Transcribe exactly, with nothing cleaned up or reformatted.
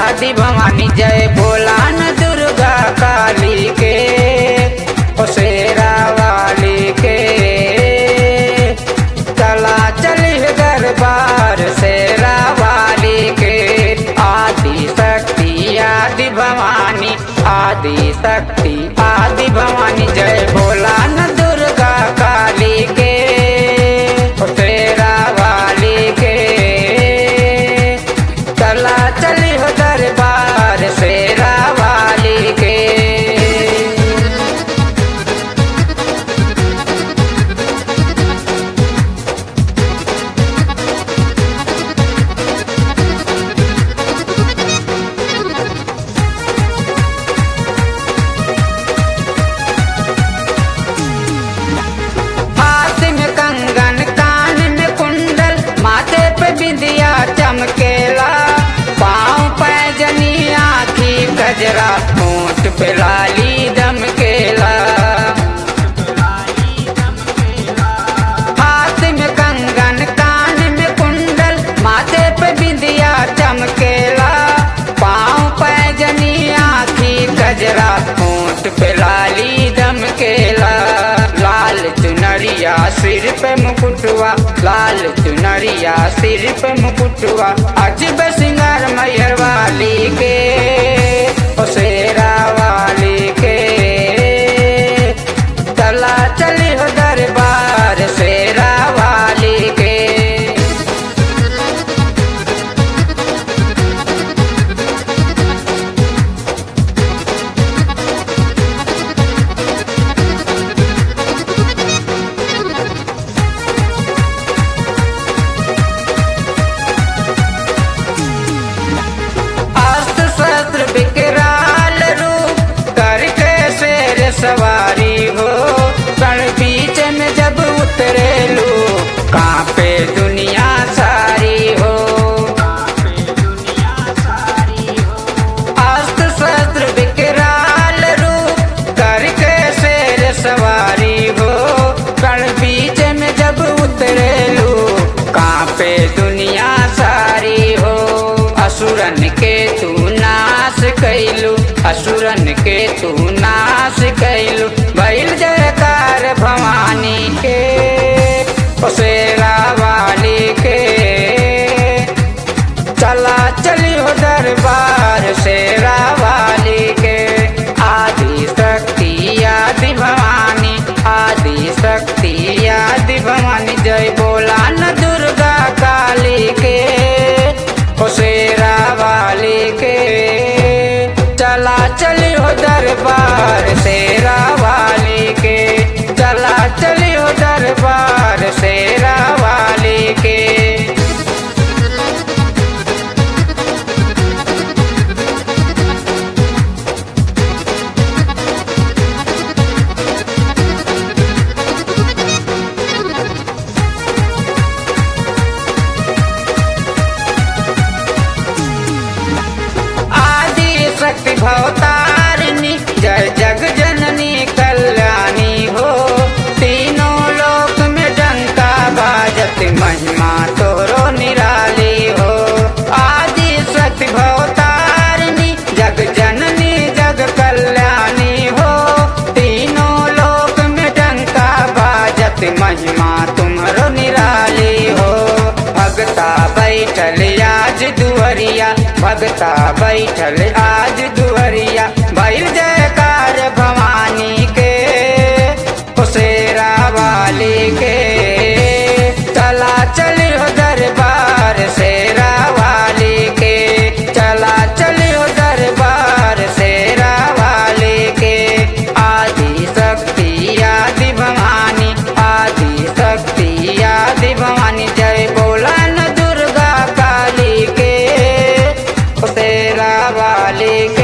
आदि भवानी जय बोला न दुर्गा काली के ओ शेरा वाली के। चला चली दरबार शेरा वाली के। आदि शक्ति आदि भवानी आदि शक्ति आदि भवानी जय बोला न दुर्गा काली के ओ शेरा वाली के। चला चली हो दरबार शेरा वाली के। हाथ में कंगन कान में कुंडल माथे पे बिंदिया चमकेला। पाँव पैजनी आँखी गजरा होंठ पे लाली दमकेला। हाथ में कंगन कान में कुंडल माथे पे बिंदिया चमकेला। पाँव पैजनी आँखी गजरा होंठ पे लाली दमकेला। लाल चुनरिया सिर पे मुकुटवा लाल चुनरिया सिर पे मुकुटवा अजब सिंगार मैयर वाली के ओ शेरा वाली के। चला चली हो दरबार शेरा वाली के। अस्त्र शस्त्र विकराल रूप करके शेर सवारी हो। कण बीच में जब उतरे लो कांपे दुनिया सारी हो। अस्त्र शस्त्र विकराल रूप करके शेर सवारी हो। कण बीच में जब उतरे लो कांपे दुनिया सारी हो। असुरन के तू नाश कैलू असुरन के तू नाश कैलू भइल जयकार भवानी के ओ शेरा वाली के। चला चली हो दरबार शेरा वाली के। आदि शक्ति आदि भवानी आदि शक्ति आदि भवानी जय बोला न दुर्गा काली के ओ शेरा वाली के। चला चली हो दरबार शेरा वाली के। चला चली हो दरबार शेरा वाली के। आदि शक्ति भवतारिणी जय जग जननी कल्याणी हो। तीनों लोक में डंका बाजत महिमा तोरो निराली हो। आदि शक्ति भवतारिणी जग जननी जग कल्याणी हो। तीनों लोक में डंका बाजत महिमा तुम्हारो निराली हो। भगता बैठल आज दुअरिया भगता बैठल आज दुअरिया भइल जयकार भवानी के ओ शेरा वाली के। चला चली हो दरबार शेरा वाली के। चला चली हो दरबार शेरा वाली के। आदि शक्ति आदि भवानी आदि शक्ति आदि भवानी जय बोला न दुर्गा काली के ओ शेरा वाली